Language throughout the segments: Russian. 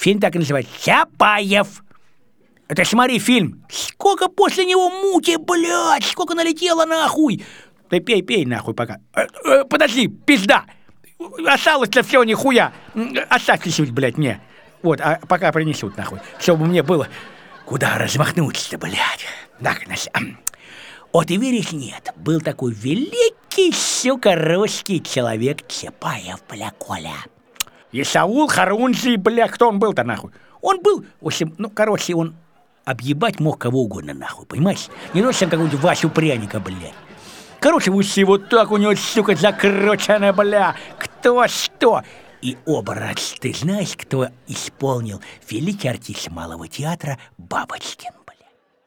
Фильм так и называется «Чапаев». Это смотри фильм. Сколько после него мути, блядь, сколько налетело нахуй. Ты пей нахуй пока. Подожди, пизда. Осталось-то все нихуя. Оставь чуть-чуть, блядь, мне. Вот, а пока принесут нахуй. Чтобы мне было куда размахнуться-то, блядь. Так, вот и веришь, нет. Был такой великий, сука, русский человек Чапаев, бля, Коля. Исаул Харунжий, бля, кто он был-то нахуй? Он был, в общем, он объебать мог кого угодно нахуй, понимаешь? Не носит какого-нибудь Васю Пряника, блядь. Короче, уси вот так у него, сука, закручено, бля. Кто что? И образ, ты знаешь, кто исполнил? Великий артист малого театра Бабочкин, бля.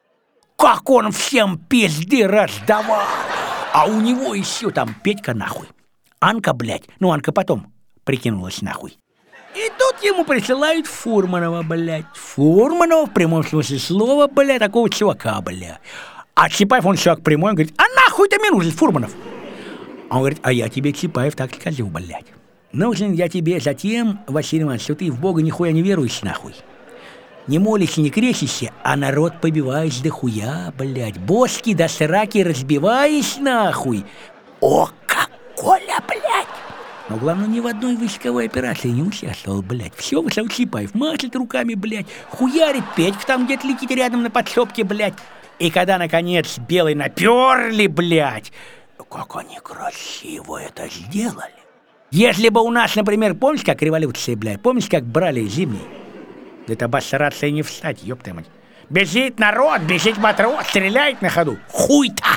Как он всем пизды раздавал! А у него еще там Петька нахуй. Анка, блядь, Анка потом прикинулась нахуй. И тут ему присылают Фурманова, блядь. Фурманова в прямом смысле слова, блядь, такого чувака, блядь. А Чапаев, он чувак прямой, он говорит, а нахуй ты мне нужен, Фурманов? Он говорит, а я тебе, Чапаев, так скажу, блядь. Нужен я тебе затем, Василий Иванович, что ты в Бога нихуя не веруешь, нахуй. Не молишься, не крестишься, а народ побиваешь до хуя, блядь. Бошки до сраки разбиваешь, нахуй. О, как Коля, блядь! Но главное, ни в одной войсковой операции не участвовал, блядь. Все, Василий Чапаев машет руками, блядь. Хуярит, Петька там где-то летит рядом на подсобке, блядь. И когда, наконец, белые наперли, блядь, как они красиво это сделали. Если бы у нас, например, помнишь, как революция, блядь, помнишь, как брали Зимний? Это обосраться и не встать, ёпта мать. Бежит народ, бежит матрос, стреляет на ходу. Хуй-то!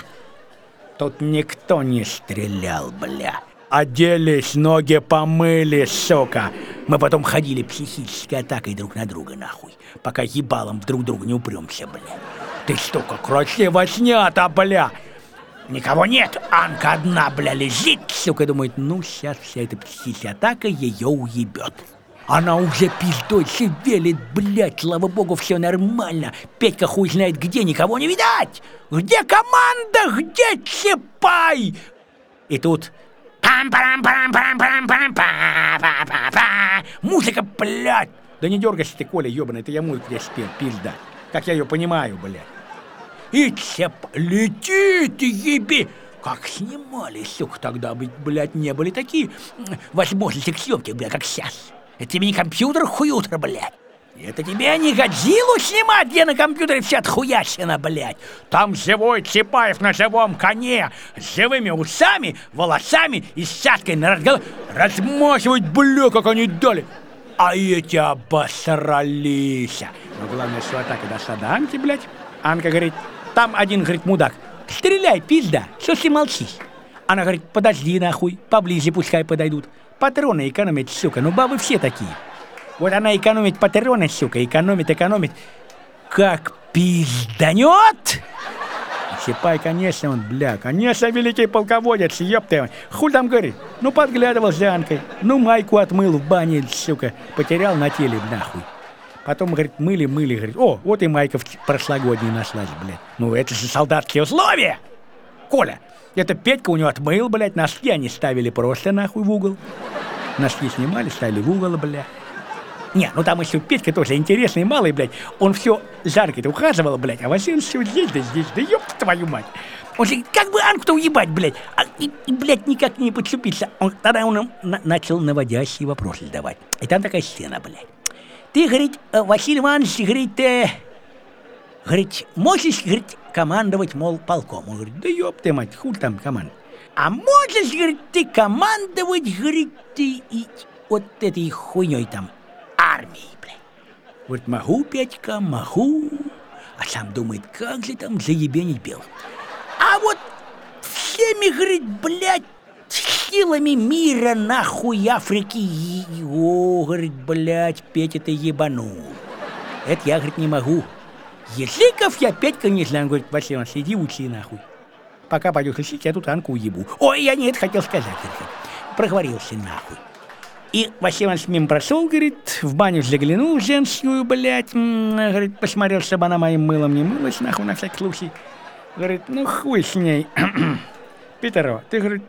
Тут никто не стрелял, бля. Оделись, ноги помыли, сука. Мы потом ходили психической атакой друг на друга, нахуй. Пока ебалом друг друга не упремся, бля. Ты что, как красиво снято, бля. Никого нет, Анка одна, бля, лежит, сука, думает, сейчас вся эта психическая атака ее уебет. Она уже пиздой шевелит, блядь, слава богу, все нормально. Петька хуй знает где, никого не видать. Где команда, где Чапай? И тут... Музыка, блядь! Да не дергайся ты, Коля, ебаный, это я музыку здесь спел, пизда. Как я ее понимаю, блядь. И летит, еби! Как снимали, сука, тогда, блядь, не были такие возможности к съемке, блядь, как сейчас. Это тебе не компьютер хуютер, блядь. Это тебе не Годзиллу снимать, где на компьютере вся отхуячена, блядь. Там живой Чапаев на живом коне, с живыми усами, волосами и сяткой на разговор. Размахивать, бля, как они дали. А эти обосрались. Но главное, что атака дошла до Анки, блядь. Анка говорит, там один, говорит, мудак. Стреляй, пизда, что ты молчишь? Она говорит, подожди нахуй, поближе пускай подойдут. Патроны экономить, сука, бабы все такие. Вот она экономит патроны, сука, экономит. Как пизданет! Чапай, конечно, он, бля, конечно, великий полководец, ёпта. Хуй там говорит, подглядывал за Анкой, майку отмыл в бане, сука, потерял на теле, нахуй. Потом, говорит, мыли, говорит, о, вот и майка прошлогодняя нашлась, блядь. Это же солдатские условия! Коля, это Петька у него отмыл, блядь, носки они ставили просто нахуй в угол. Носки снимали, ставили в угол, блядь. Не, там еще Петька тоже интересный, малый, блядь. Он все жарко-то ухаживал, блядь, а Василий все здесь, да ёпта твою мать. Он же как бы Анку-то уебать, блядь, и, блядь, никак не подступиться. Тогда он начал наводящие вопросы задавать. И там такая сцена, блядь. Ты, говорит, Василий Иванович, говорит, можешь, говорит, командовать, мол, полком. Он говорит, да ёпта мать, хуй там команда. А можешь, говорит, ты командовать, говорит, ты и вот этой хуйней там. Армии, блядь. Вот могу, Петька, могу. А сам думает, как же там заебенить белых. А вот всеми, говорит, блядь, силами мира, нахуй, Африки, говорит, блядь, Петя, ты ебанул. Это я, говорит, не могу. Языков я, Петька, не знаю. Он говорит, Василий Иванович, иди учи, нахуй. Пока пойдешь учить, я тут Анку уебу. Ой, я не это хотел сказать, говорит. Проговорился, нахуй. И Василий Иванович мимо прошел, говорит, в баню заглянул женскую, блядь, говорит, посмотрел, чтобы она моим мылом не мылась, нахуй, на всякий случай. Говорит, хуй с ней. Питерова, ты, говорит,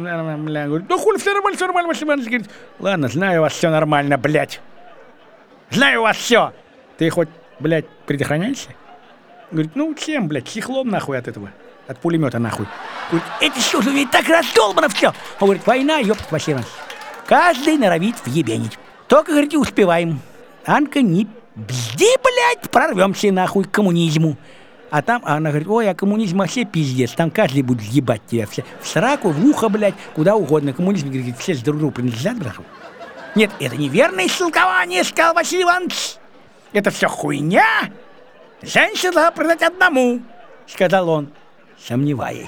говорит, хули, все нормально, Василий Иванович, говорит, ладно, знаю, у вас все нормально, блядь. Знаю у вас все. Ты хоть, блядь, предохраняешься? Говорит, ну чем, блядь, чехлом нахуй от этого. От пулемета нахуй. Говорит, это что же, ведь так раздолбано все. Он говорит, война, ёпта, Василий Иванович. Каждый норовит въебенить. Только, говорит, успеваем. Анка, не бзди, блядь, прорвемся нахуй к коммунизму. А там, она говорит, ой, а коммунизм вообще пиздец. Там каждый будет ебать тебя все. В сраку, в ухо, блядь, куда угодно. Коммунизм, говорит, все друг другу принадлежат, блядь. Нет, это неверное истолкование, сказал Василий Иванович. Это все хуйня. Женщина должна продать одному, сказал он, сомневаясь.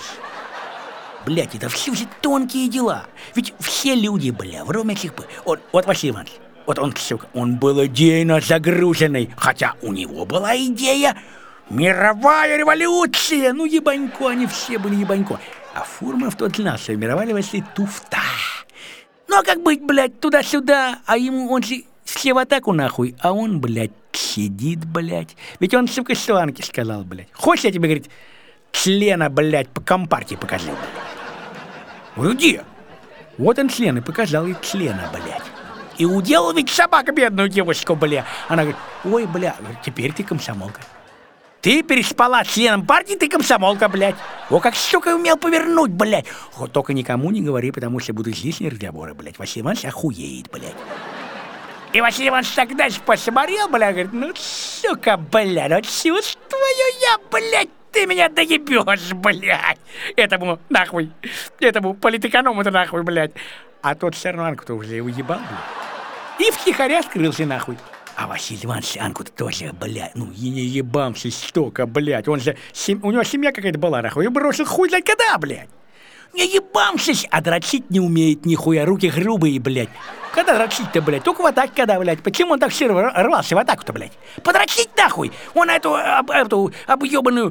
Блядь, это все тонкие дела. Ведь все люди, бля, вроде этих... Вот Василий Иванович, вот он, сука, он был идейно загруженный, хотя у него была идея мировая революция. Ну, ебанько, они все были ебанько. А Фурманов тот знал, что мировая революция туфта. Ну, а как быть, блядь, туда-сюда, а ему, он же все в атаку нахуй, а он, блядь, сидит, блядь. Ведь он, сука, что Анке сказал, блядь. Хочешь, я тебе, говорит, члена, блядь, по компартии покажу, блядь. Говорю, где? Вот он член, и показал ей члена, блядь. И уделал ведь собака бедную девочку, бля. Она говорит, ой, бля, теперь ты комсомолка. Ты переспала с членом партии, ты комсомолка, блядь. О, как, сука, умел повернуть, блядь. Вот только никому не говори, потому что будут лишние разговоры, блядь. Василий Иванович охуеет, блядь. И Василий Иванович тогда же посмотрел, бля, говорит, ну, сука, бля, ну, чувствую я, блядь, ты меня доебешь, блядь. Этому, нахуй, этому политэконому-то, нахуй, блядь. А тот все равно Анку-то уже уебал, блядь. И втихаря скрылся, нахуй. А Василий Иванович Анку-то тоже, блядь, ну, и не ебамся столько, блядь. Он же, у него семья какая-то была, нахуй, и бросил хуй знать когда, блядь. Не ебамся, а дрочить не умеет нихуя, руки грубые, блядь. Когда дрочить-то, блядь? Только в атаке, когда, блядь. Почему он так сильно рвался в атаку-то, блядь? Подрочить нахуй! Он эту объебанную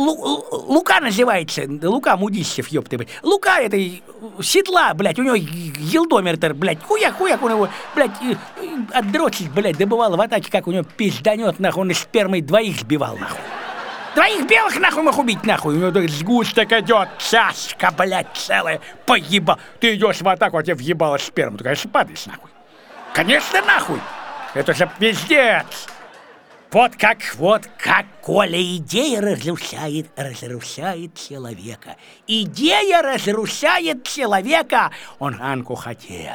Лука называется. Лука Мудищев, ёпты, блядь. Лука этой седла, блядь. У него елдомертер, блядь. Хуяк у него, блядь, отдрочить, блядь, добывал в атаке, как у него пизданет, нахуй. Он из спермой двоих сбивал, нахуй. Двоих белых нахуй мог убить, нахуй. У него сгусток идет, чашка, блядь, целая, поеба. Ты идешь в атаку, а тебе въебало сперму. Ты, конечно, падаешь, нахуй. Конечно, нахуй. Это же пиздец. Вот как, Коля, идея разрушает человека. Идея разрушает человека. Он Анку хотел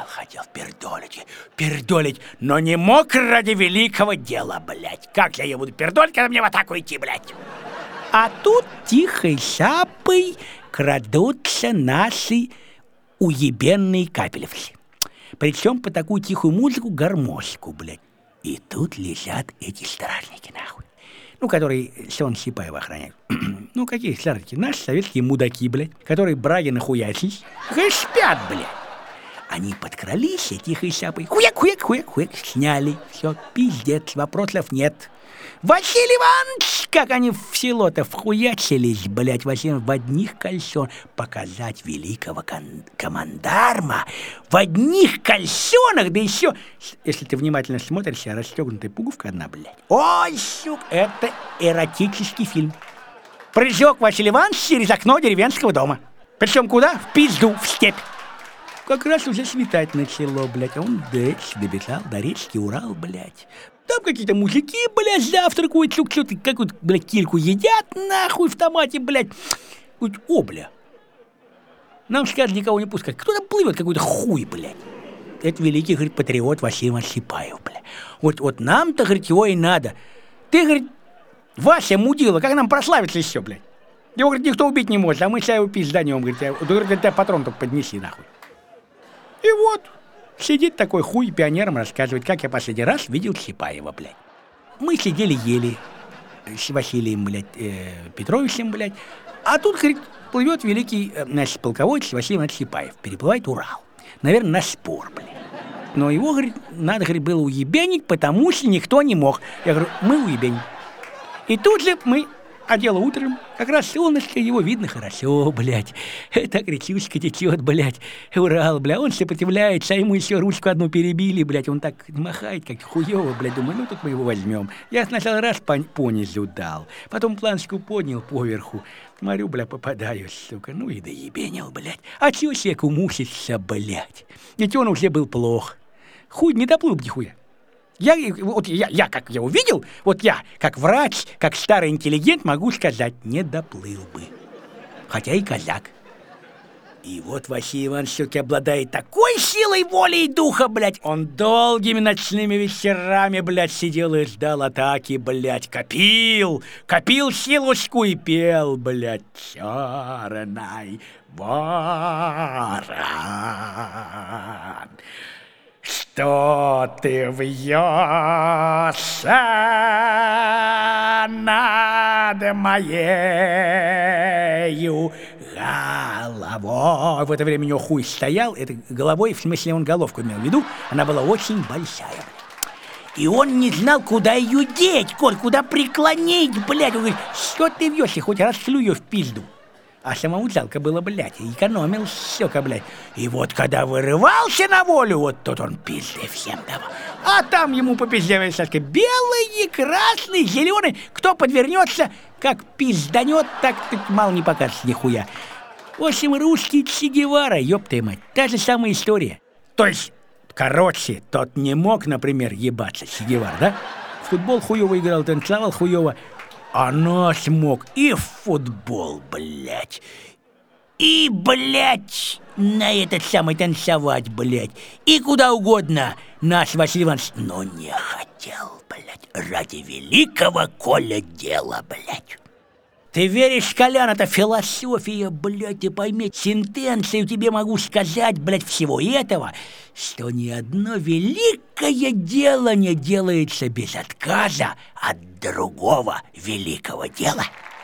пердолить, но не мог ради великого дела, блядь. Как я ее буду пердолить, когда мне в атаку идти, блядь? А тут тихой шапой крадутся наши уебенные капелевцы. Причем по такую тихую музыку гармошку, блядь. И тут лежат эти стражники, нахуй. Ну, которые сон Сипаева охраняют. Ну, какие стражники? Наши советские мудаки, блядь, которые браги нахуячились. Хай спят, блядь. Они подкрались, тихой шапой. Хуяк, сняли. Все, пиздец, вопросов нет. Василий Иванович, как они в село-то вхуячились, блядь, Василий в одних кальсон. Показать великого командарма в одних кальсонах, да еще, если ты внимательно смотришь, расстегнутая пуговка одна, блядь. Ой, сука, это эротический фильм. Прыжок Василий Иванович через окно деревенского дома. Причем куда? В пизду, в степь. Как раз уже светать начало, блядь, а он добежал до речки Урал, блядь. Там какие-то мужики, блядь, завтракают, что-то какую-то, блядь, кильку едят, нахуй, в томате, блядь. О, бля. Нам сказали никого не пускать. Кто там плывет, какой-то хуй, блядь. Это великий, говорит, патриот Василий Иванович Сипаев, блядь. Вот нам-то, говорит, его и надо. Ты, говорит, Вася, мудила, как нам прославиться еще, блядь? Его, говорит, никто убить не может, а мы сейчас его пизданем, говорит, тебя патрон только поднеси, нахуй. И вот. Сидит такой хуй пионером, рассказывает, как я последний раз видел Сипаева, блядь. Мы сидели, ели с Василием, блядь, Петровичем, блядь. А тут, говорит, плывет великий наш полководец Василий Иванович Сипаев. Переплывает Урал. Наверное, на спор, блядь. Но его, говорит, надо, говорит, было уебенить, потому что никто не мог. Я говорю, мы уебеним. И тут же мы... А дело утром, как раз солнышко, его видно хорошо, блядь. Так речушка течет, блядь. Урал, блядь, он сопротивляется, а ему еще ручку одну перебили, блядь. Он так махает, как хуёво, блядь. Думаю, ну тут мы его возьмем. Я сначала раз понизу дал, потом планочку поднял поверху. Смотрю, блядь, попадаю, сука. Ну и доебенил, блядь. А чё человеку мучиться, блядь? Ведь он уже был плох. Хуй не доплыл бы нихуя. Я как я увидел, вот я, как врач, как старый интеллигент, могу сказать, не доплыл бы. Хотя и казак. И вот Василий Иванович все-таки обладает такой силой воли и духа, блядь. Он долгими ночными вечерами, блядь, сидел и ждал атаки, блядь. Копил силушку и пел, блядь. Черный ворон, что ты вьешься над моею головой. В это время у него хуй стоял. Это головой, в смысле он головку имел в виду. Она была очень большая. И он не знал, куда ее деть, Коль, куда преклонить, блядь. Он говорит, что ты вьешься, хоть расшлю ее в пизду. А самому жалко было, блядь, экономил щека, блядь. И вот когда вырывался на волю, вот тут он пизды всем давал. А там ему по пизде Сашка белый, красный, зеленый. Кто подвернется, как пизданет, так мало не покажется нихуя. В общем, русский Че Гевара, ёпта мать, та же самая история. То есть, короче, тот не мог, например, ебаться, Че Гевара, да? В футбол хуёво играл, танцевал хуёво. А наш мог и в футбол, блядь, и, блядь, на этот самый танцевать, блядь, и куда угодно наш Василий Иванович, но не хотел, блядь, ради великого Коля дела, блядь. Ты веришь, Колян, это философия, блядь, ты пойми, сентенцию тебе могу сказать, блядь, всего этого, что ни одно великое дело не делается без отказа от другого великого дела.